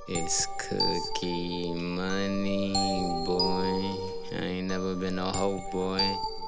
It's Cookie Money, boy. I ain't never been no hoe, boy.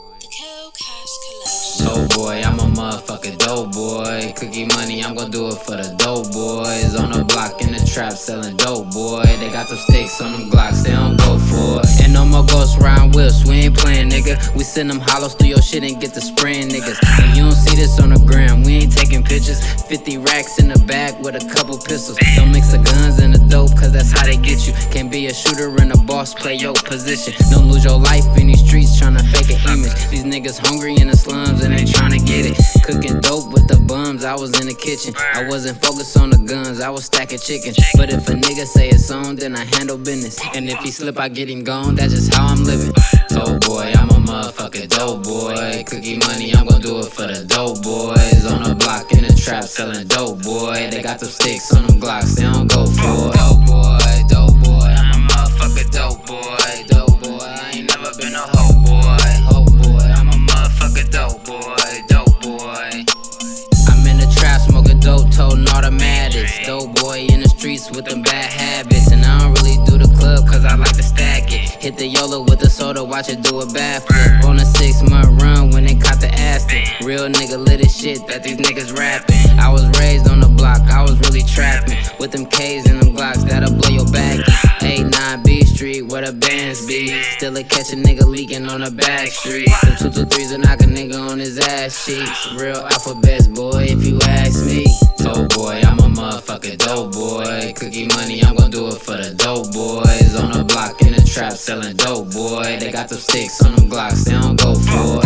Dope boy, I'm a motherfucking dope boy. Cookie Money, I'm gon' do it for the dope boys. On the block in the trap selling dope, boy. They got them sticks on them Glocks, they don't go for it. And no more ghost round whips, we ain't playing, nigga. We send them hollows through your shit and get the spraying, niggas. And you don't see this on the gram, we ain't taking pictures. 50 racks in the bag with a couple pistols. Don't mix the guns and the dope, cause that's how they get you. Can't be a shooter and a boss, play your position. Don't lose your life in these streets tryna fake an image. These niggas hungry in the slums and they tryna get it. Cooking dope with the bums, I was in the kitchen. I wasn't focused on the guns, I was stacking chicken. But if a nigga say it's on, then I handle business. And if he slip, I get him gone, that's just how I'm living. Dope boy, I'm a motherfucking dope boy. Cookie Money, I'm gon' do it for the dope boys. On the block in the trap selling dope, boy. They got them sticks on them Glocks, they don't go for it. Dope boy, dope boy, I'm a motherfucking dope boy. Dope boy, I ain't never been a hoe boy. Hoe boy, I'm a motherfucking dope boy. Dope boy. I'm in the trap smoking dope, toting automatics. Dope boy in the streets with them bad habits. And I don't really do the club cause I like to stack it. Hit the YOLO with the soda, watch it do a backflip. On a 6-month run when they caught the Aston. Real nigga lit as shit that these niggas rapping. I was raised on the block, I was really trapping. With them K's and them Glocks that'll blow your back. 8-9 B Street where the bands be. Still a catch a nigga leaking on the back street. Them 223s will knock a nigga on his ass cheeks. Real alphabets, boy, if you ask me. Dope boy, I'm a motherfucking dope boy. Cookie Money, I'm gon' do it for the dope boys. On the block in the trap selling dope, boy. They got them sticks on them Glocks, they don't go for it.